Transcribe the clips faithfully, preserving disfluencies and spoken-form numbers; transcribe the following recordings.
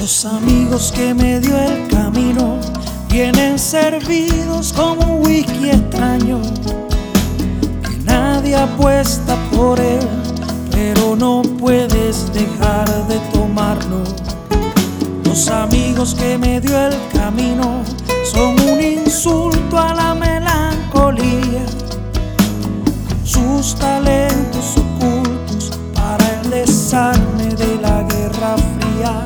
Los amigos que me dio el camino vienen servidos como un whisky extraño, que nadie apuesta por él, pero no puedes dejar de tomarlo. Los amigos que me dio el camino son un insulto a la melancolía, con sus talentos ocultos para el desarme de la Guerra Fría.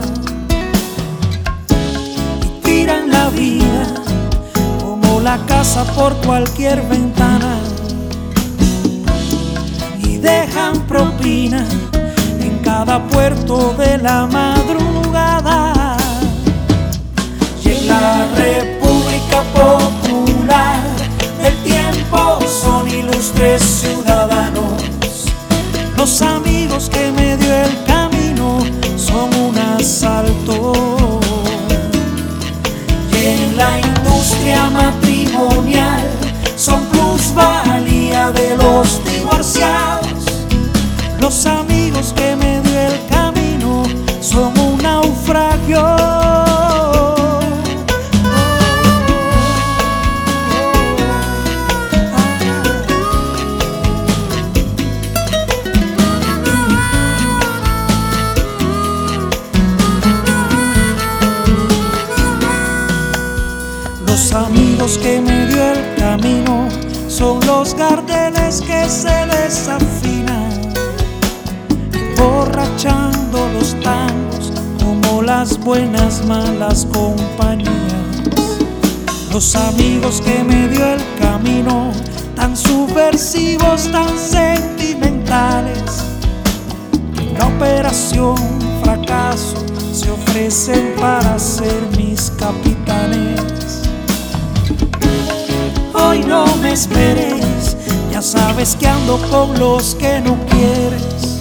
Tiran la vida como la casa por cualquier ventana y dejan propina en cada puerto de la madrugada. Y en la República Popular del tiempo son ilustres ciudadanos. Los amigos que me dio el camino son un asalto. En la industria matrimonial son plusvalía de los divorciados. Los amigos que me dio el camino son un naufragio. Los amigos que me dio el camino son los gardeles que se desafinan, emborrachando los tangos como las buenas malas compañías. Los amigos que me dio el camino, tan subversivos, tan sentimentales, en la operación fracaso se ofrecen para ser mis capitanes. Hoy no me esperes, ya sabes que ando con los que no quieres.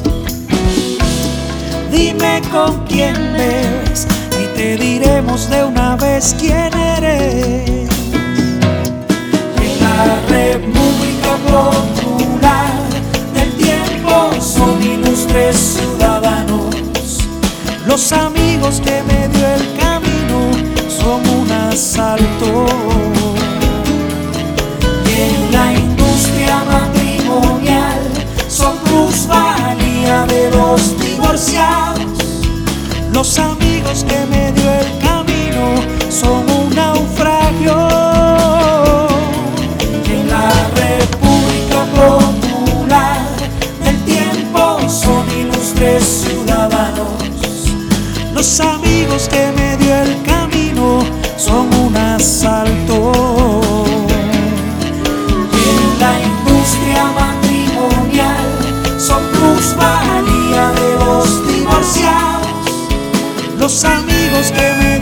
Dime con quién ves y te diremos de una vez quién eres. En la República Popular del tiempo son ilustres ciudadanos. Los amigos que me dio el camino son un asalto. En la industria matrimonial son plusvalía de los divorciados. Los amigos que me dio el camino son un naufragio. En la República Popular del tiempo son ilustres ciudadanos. Los amigos que me dio el camino son un asalto. La industria matrimonial son plusvalía de los divorciados. Los amigos que me